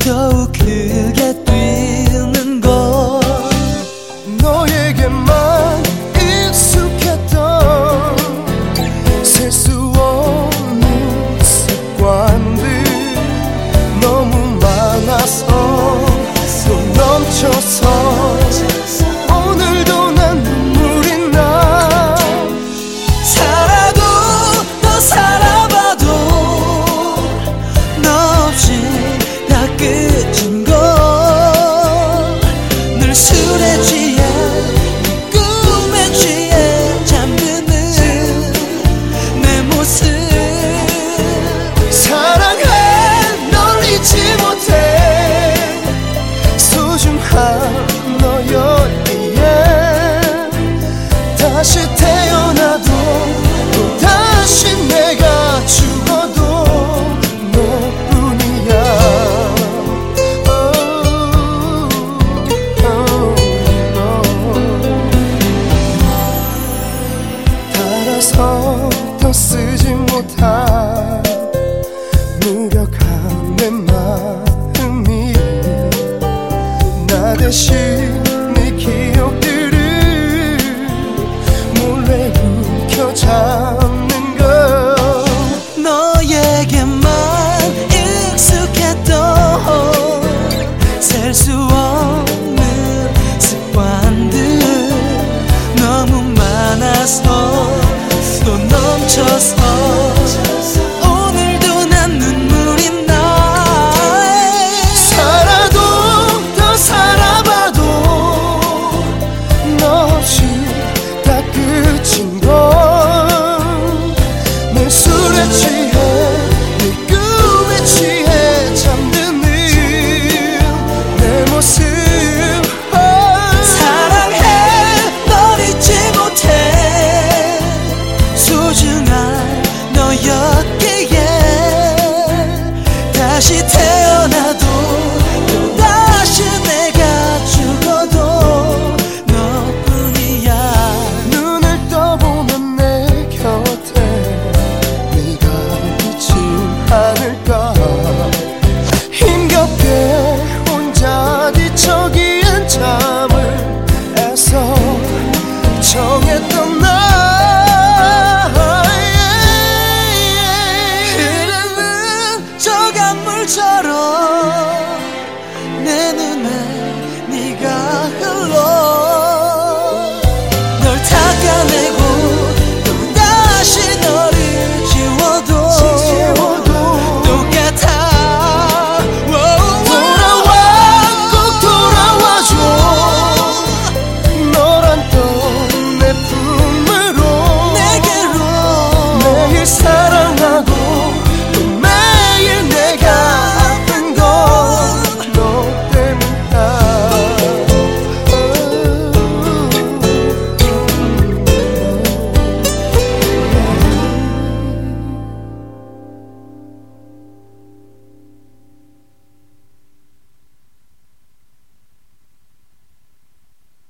겨우 크게 뛰는 것 너에게만 익숙했던 셀 수 없는 습관들 너무 많아서 또 넘쳐서 오늘도 난 눈물이 나. 살아도 더 살아봐도 너 없이 다 끝인 걸. 늘 술에 취해 꿈에 취해 잠드는 내 모습. 사랑해 널 잊지 못해 소중한 너였기에 다시 태어나도 또 다시 내가 죽어도 너뿐이야. 달아서 더 쓰지 못한 무력한 내 마음이 나 대신 네 기억들을 몰래 움켜 잡는 걸. 너에게만 익숙했던 셀 수 없는 습관들 너무 많아서 또 넘쳐서 오늘도 난 눈물이 나. 살아도 더 살아봐도 너 없이 다 끝인 걸. 내 술에 취해 네 꿈에 취해 잠드는 내 모습. 사랑해 널 잊지 못해 소중한 너였기에 다시 태어나도 또 다시 내가 죽어도 너뿐이야. 눈을 떠보면 내 곁에 네가 있지 않을까. 힘겹게 혼자 뒤척이는 잠을 애써 정했던 나. 흐르는 저 강물처럼